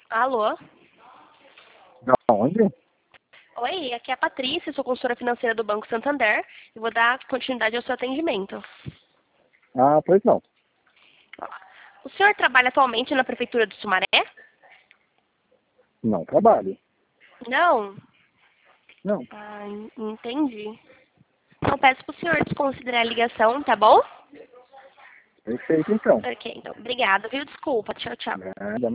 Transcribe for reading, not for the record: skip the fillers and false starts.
Alô? Da onde? Oi, aqui é a Patrícia, sou consultora financeira do Banco Santander e vou dar continuidade ao seu atendimento. Ah, pois não. O senhor trabalha atualmente na Prefeitura do Sumaré? Não trabalho. Não? Não. Ah, entendi. Então peço para o senhor desconsiderar a ligação, tá bom? Perfeito, então. Ok, então. Obrigada, viu? Desculpa. Tchau, tchau. Nada.